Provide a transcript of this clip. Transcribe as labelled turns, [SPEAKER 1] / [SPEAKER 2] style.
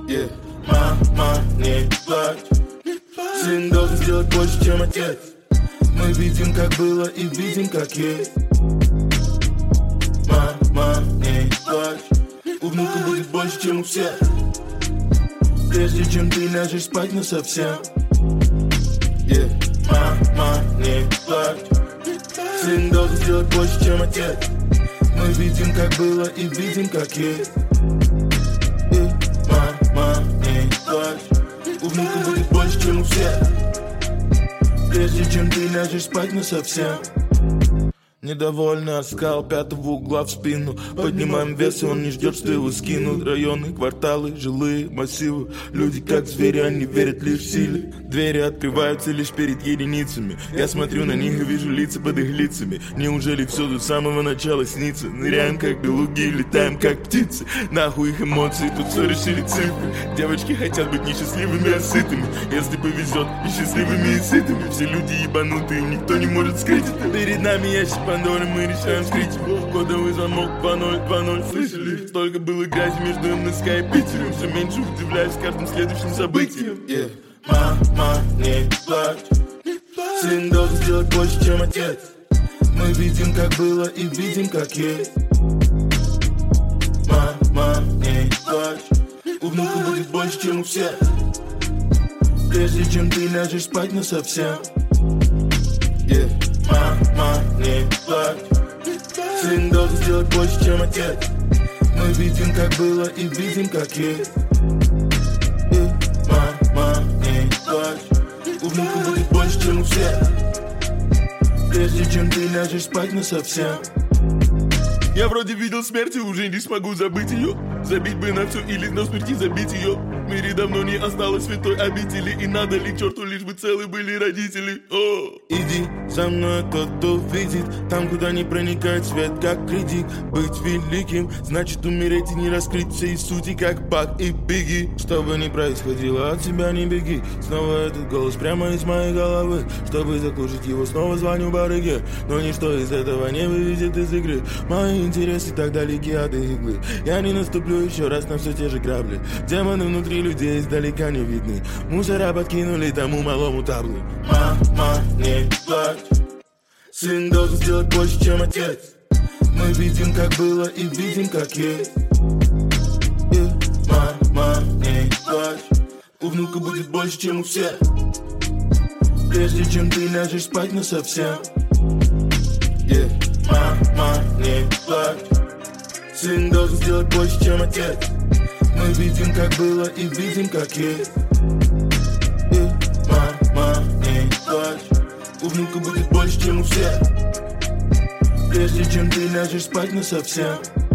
[SPEAKER 1] Мама, не плачь. Сын должен сделать больше, чем отец. Мы видим, как было, и видим, как есть. Мама, не плачь. У внука будет больше, чем у всех. Прежде чем ты ляжешь спать насовсем. Мама, не плачь. Сын должен сделать больше, чем отец. Мы видим, как было, и видим, как есть. Мама, не плачь. У внука будет больше, чем у всех. Прежде чем ты ляжешь спать насовсем. Недовольный оскал пятого угла в спину. Поднимаем вес, и он не ждет, что его скинут. Районы, кварталы, жилые массивы. Люди как звери, они верят лишь в силе. Двери открываются лишь перед единицами. Я смотрю на них и вижу лица под их лицами. Неужели все тут с самого начала снится? Ныряем как белуги, летаем как птицы. Нахуй их эмоции, тут все решили цифры. Девочки хотят быть несчастливыми, а сытыми. Если повезет, и счастливыми, и сытыми. Все люди ебанутые, никто не может скрыть это. Перед нами ящик Пандоры, мы решаем вскрыть его. Кодовый замок 2020, слышали? Столько было грязи между МСК и Питером. Все меньше удивляюсь каждым следующим событием. Мама, не плачь. Сын должен сделать больше, чем отец. Мы видим, как было, и видим, как есть. Мама, не плачь. У внука будет больше, чем у всех. Прежде чем ты ляжешь спать насовсем. Мама, не плачь. Сын должен сделать больше, чем отец. Мы видим, как было, и видим, как есть. Мама, не плачь. У внука будет больше, чем у всех. Прежде чем ты ляжешь спать насовсем. Я вроде видел смерть и уже не смогу забыть ее. Забить бы на все или до смерти забить ее. В мире давно не осталось святой обители. И надо ли к черту, лишь бы целы были родители. О! Иди за мной, тот, кто видит. Там, куда не проникает свет, как кредит. Быть великим, значит умереть и не раскрыть всей сути, как Пак и Бигги. Что бы ни происходило, от себя не беги. Снова этот голос прямо из моей головы. Чтобы заглушить его, снова звоню барыге. Но ничто из этого не выведет из игры. Мои интересы так далеки от иглы. Я не наступлю еще раз на все те же грабли. Демоны внутри людей издалека не видны. Мусора подкинули тому малому таблы. Мама, не плачь. Сын должен сделать больше, чем отец. Мы видим, как было, и видим, как есть. Мама, не плачь. У внука будет больше, чем у всех. Прежде чем ты ляжешь спать насовсем. Мама, не плачь. Сын должен сделать больше, чем отец. Мы видим, как было, и видим, как есть. Мама, не плачь. У внука будет больше, чем у всех. Прежде чем ты ляжешь спать насовсем.